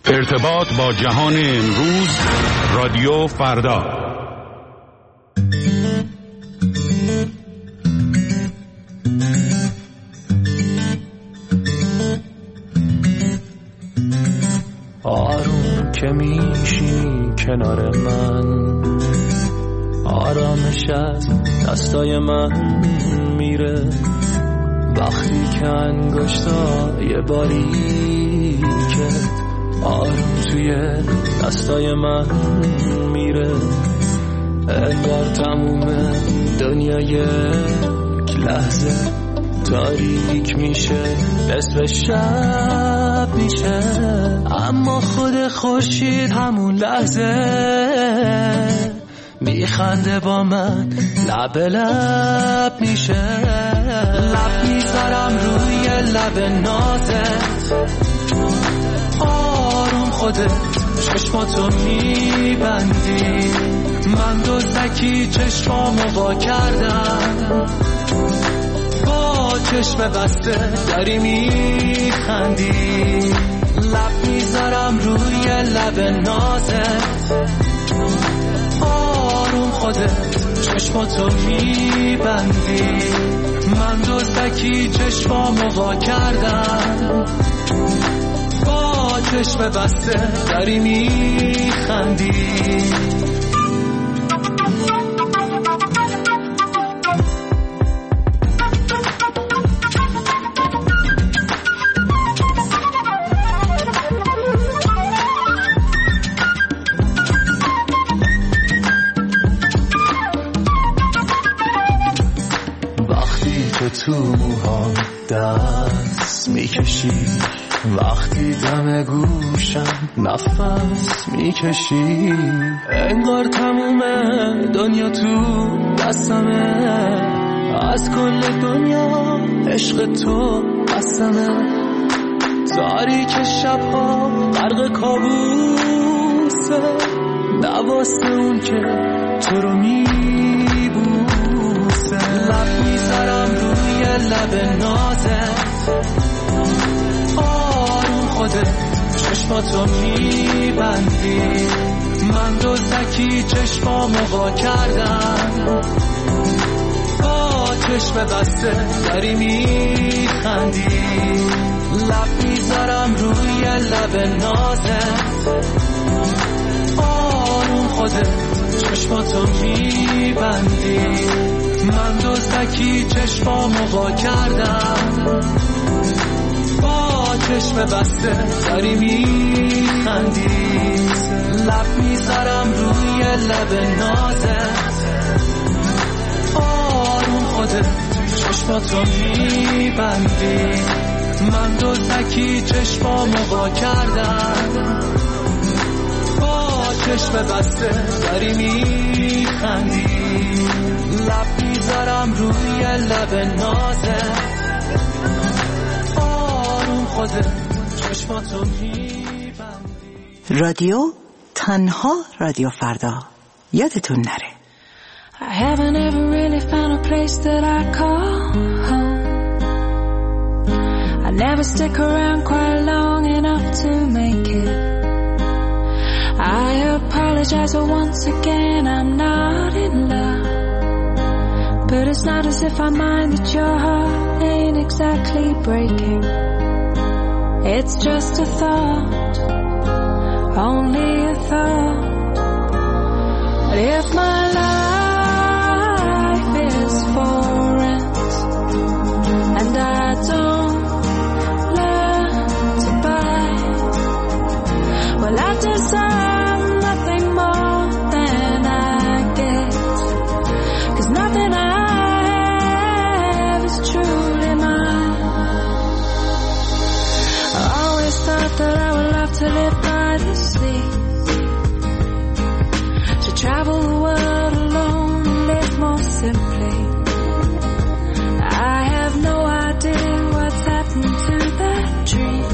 ارتباط با جهان امروز، رادیو فردا. آروم که میشینی کنار من، آرامش از دستای من میره. وقتی که انگشتای باریکه آروم توی دستای من میره، انگار تموم دنیا یک لحظه تاریک میشه، نصف شب میشه. اما خود خورشید همون لحظه میخنده با من، لب لب میشه. لب میذارم روی لب نازت، آروم خودت چشماتو میبندی. من دزدکی چشمامو وا کردم، با چشم بسته داری میخندی. لب میذارم روی لب نازت، آروم خودت چشماتو میبندی. من دزدکی چشمامو وا کردم، با چشم بسته داری میخندی. تو موهام دست میکشی، وقتی دم گوشم نفس میکشی، انگار تموم دنیا تو دستمه. از کل دنیا عشق تو قسمه. تاریک شبها غرق کابوسه، نواسته اون که تو رو میبوسه. لب میذارم روی لب نازت، آروم خودت چشماتو میبندی. من دزدکی چشمامو وا کردم، با چشم بسته داری میخندی. لب میذارم روی لب نازت، آروم خودت چشماتو میبندی. من دزدکی چشمامو وا کردم، با چشم بسته داری میخندی. لب میذارم روی لب نازت، آروم خودت چشماتو میبندی. من دزدکی چشمامو وا کردم، با چشم بسته داری میخندی. لب میذارم روی لب نازت، آروم خودت چشماتو میبندی. رادیو تنها رادیو فردا، یادتون نره. I haven't ever really found a place that I call home. I never stick around quite long enough to make it. I apologize for once again, I'm not in love. But it's not as if I mind that your heart ain't exactly breaking. It's just a thought, only a thought. But if my life is for rent and I don't learn to buy, well I deserve nothing more than I get. 'Cause nothing I have is truly mine. I always thought that I would love to live by the sea, to travel the world alone and live more simply. I have no idea what's happened to that dream,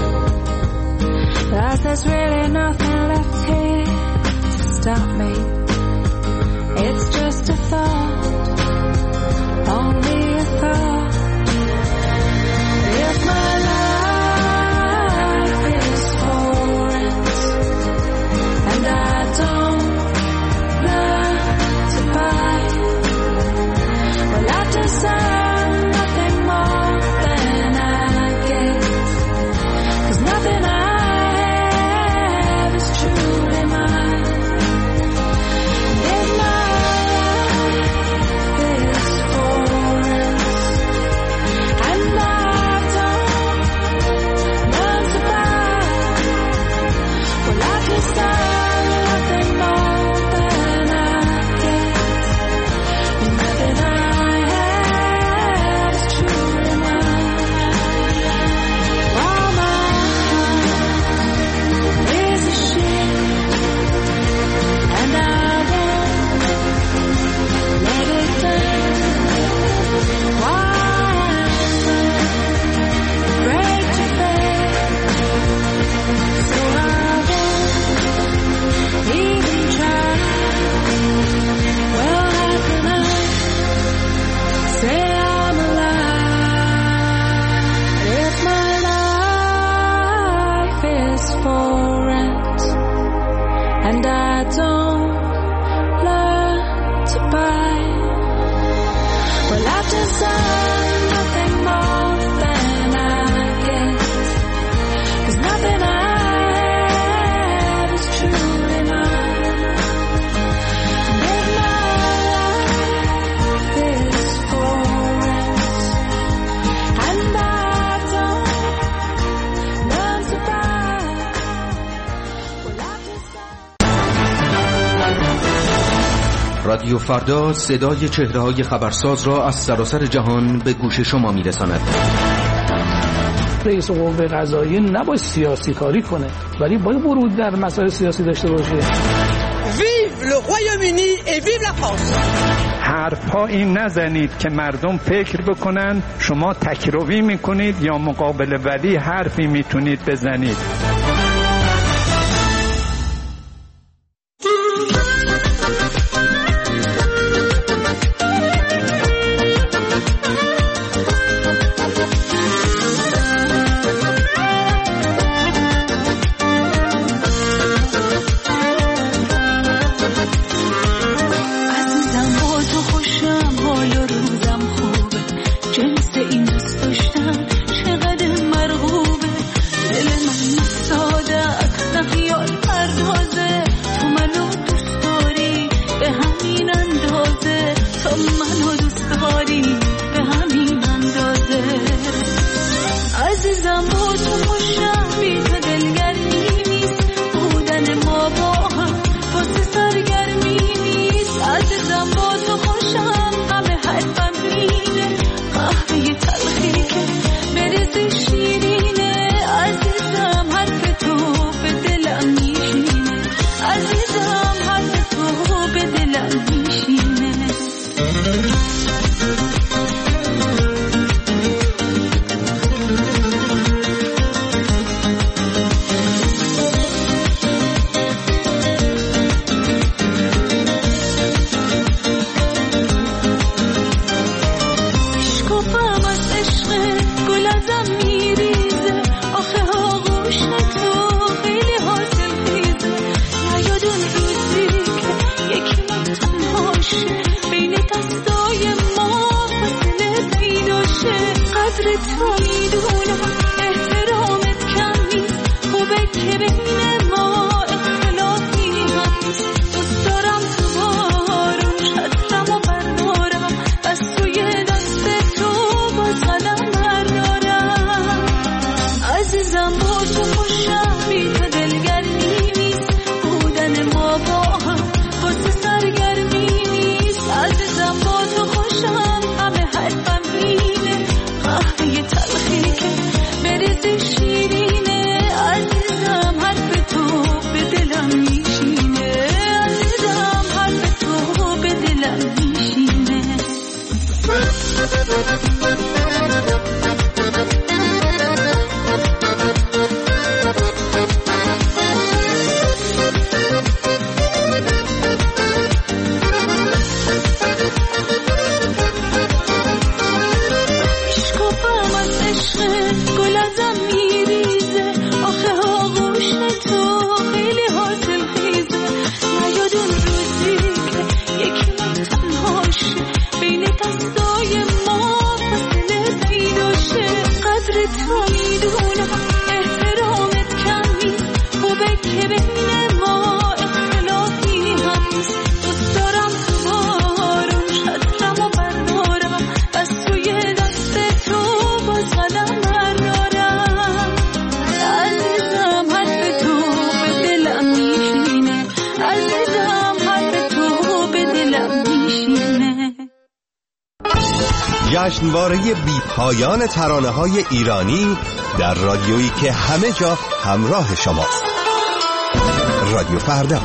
but there's really nothing left here to stop me. It's just a thought, only a thought. If my life is for rent رادیو فردا صدای چهره‌های خبرساز را از سراسر جهان به گوش شما می‌رساند. رئیس قوه قضاییه نباید سیاسی کاری کنه، ولی باید ورود در مسائل سیاسی داشته باشه. Vive le Royaume-Uni et vive la France. حرفایی نزنید که مردم فکر بکنن شما تکروی میکنید یا مقابل ولی حرفی میتونید بزنید. جشنواره بی‌پایان ترانه‌های ایرانی در رادیویی که همه جا همراه شماست. رادیو فردا.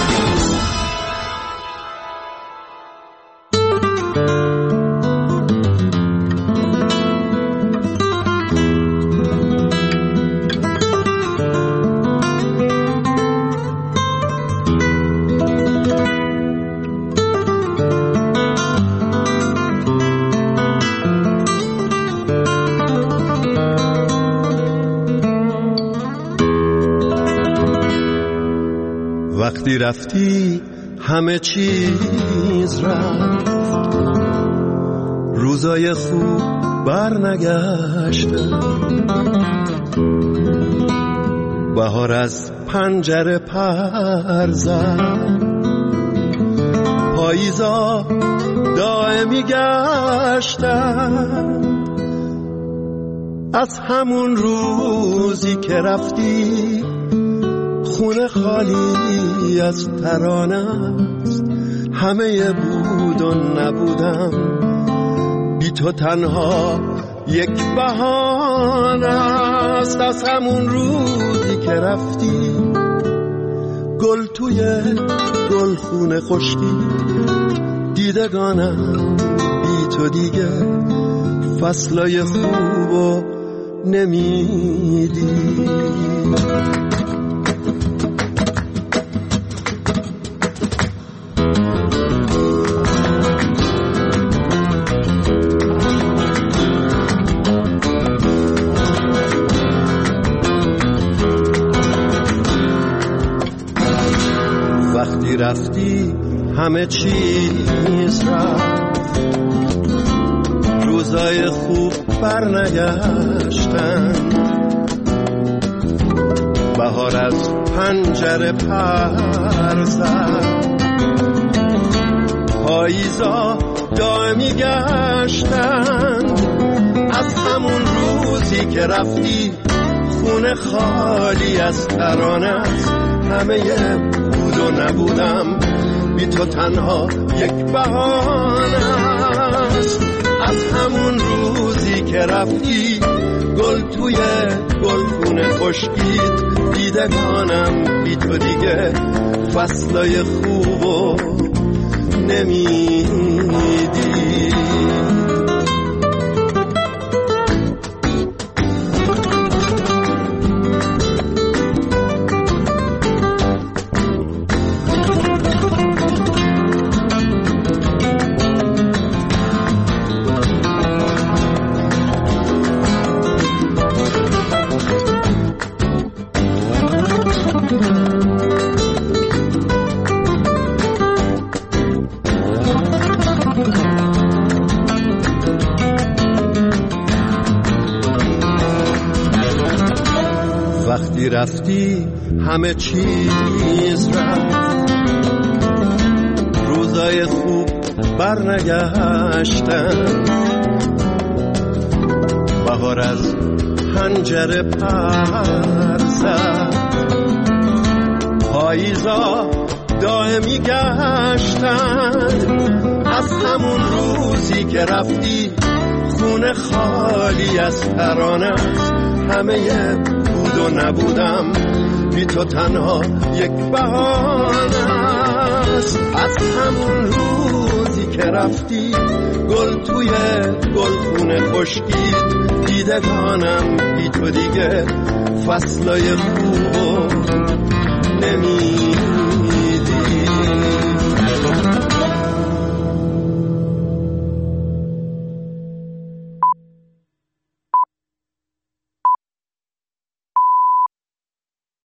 وقتی رفتی همه چیز رفت، روزای خوب برنگشتن، بهار از پنجره پر زد، پاییزا دائمی گشتن. از همون روزی که رفتی خونه خالی از ترانه است، همه بود و نبودم، بی تو تنها یک بهانه است. از همون روزی که رفتی گل توی گلخونه خشکی، دیدگانم بی تو دیگه فصلای خوبو نمیدی. وقتی رفتی همه چیز رفت، روزای خوب برنگشتن، بهار از پنجره پر زد، پاییزا دائمی گشتن. از همون روزی که رفتی خونه خالی از ترانه است، همه بود و نبودم، بی تو تنها یک بهانه است. از همون روزی که رفتی گل توی گلخونه خشکید، دیدگانم بی تو دیگه فصلای خوبو نمیدی. وقتی رفتی همه چیز رفت، روزای خوب برنگشتن، بهار از پنجره پر زد، پاییزا دائمی گشتن. از همون روزی که رفتی خونه خالی از ترانه است، همه بود و نبودم، بی تو تنها یک بهانه است. از همون روزی که رفتی گل توی گلخونه خشکید، دیدگانم بی تو دیگه فصلای خوب